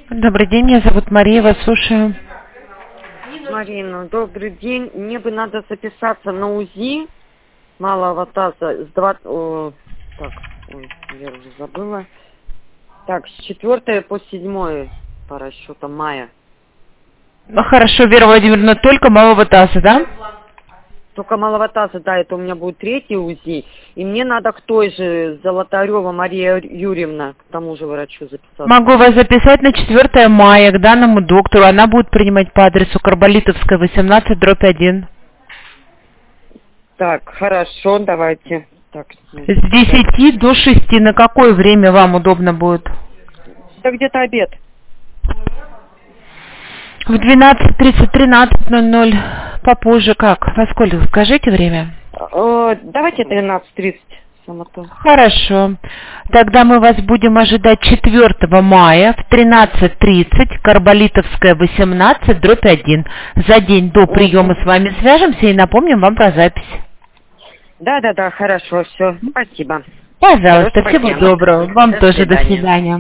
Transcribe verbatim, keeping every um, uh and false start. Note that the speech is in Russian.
Добрый день, меня зовут Мария, вас слушаю. Марина, добрый день. Мне бы надо записаться на УЗИ малого таза с два... О, так, ой, я уже забыла. Так, с четвёртого по седьмое по расчетам мая. Ну, хорошо, Вера Владимировна, только малого таза, да? Только малого таза, да, это у меня будет третий УЗИ. И мне надо к той же Золотарева Мария Юрьевна, к тому же врачу записаться. Могу вас записать на четвёртое мая к данному доктору. Она будет принимать по адресу Карболитовская, восемнадцать, дробь один. Так, хорошо, давайте. Так, С десяти до шести. На какое время вам удобно будет? да где-то обед. В двенадцать тридцать, тринадцать ноль ноль. Попозже как? Во сколько? Скажите время. Э, давайте тринадцать тридцать. Хорошо. Тогда мы вас будем ожидать четвёртого мая в тринадцать тридцать, Карболитовская, восемнадцать, дробь один. За день до приема с вами свяжемся и напомним вам про запись. Да-да-да, хорошо, все. Спасибо. Пожалуйста, Хорошего всего дня. доброго. Вам До тоже. До свидания. свидания.